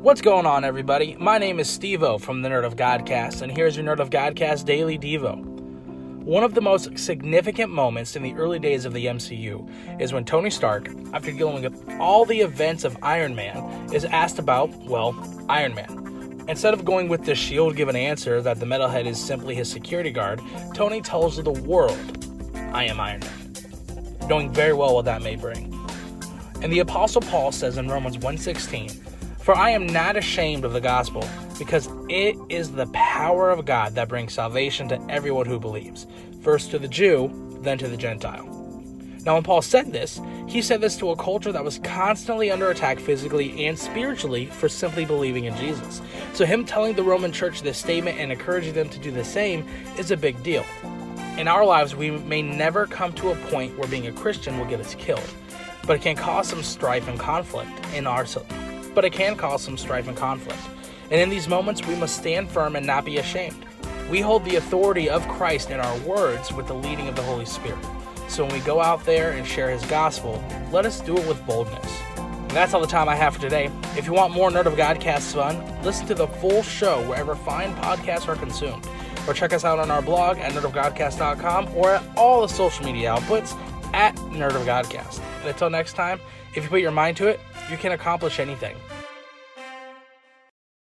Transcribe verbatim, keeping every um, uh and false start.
What's going on, everybody? My name is Steve-O from the Nerd of Godcast, and here's your Nerd of Godcast Daily Devo. One of the most significant moments in the early days of the M C U is when Tony Stark, after dealing with all the events of Iron Man, is asked about, well, Iron Man. Instead of going with the shield-given answer that the metalhead is simply his security guard, Tony tells the world, I am Iron Man, knowing very well what that may bring. And the Apostle Paul says in Romans one sixteen, For I am not ashamed of the gospel, because it is the power of God that brings salvation to everyone who believes, first to the Jew, then to the Gentile. Now, when Paul said this, he said this to a culture that was constantly under attack physically and spiritually for simply believing in Jesus. So him telling the Roman church this statement and encouraging them to do the same is a big deal. In our lives, we may never come to a point where being a Christian will get us killed, but it can cause some strife and conflict in our but it can cause some strife and conflict. And in these moments, we must stand firm and not be ashamed. We hold the authority of Christ in our words with the leading of the Holy Spirit. So when we go out there and share His gospel, let us do it with boldness. And that's all the time I have for today. If you want more Nerd of Godcast fun, listen to the full show wherever fine podcasts are consumed. Or check us out on our blog at nerd of godcast dot com or at all the social media outputs at Nerd of Godcast. And until next time, if you put your mind to it, you can accomplish anything.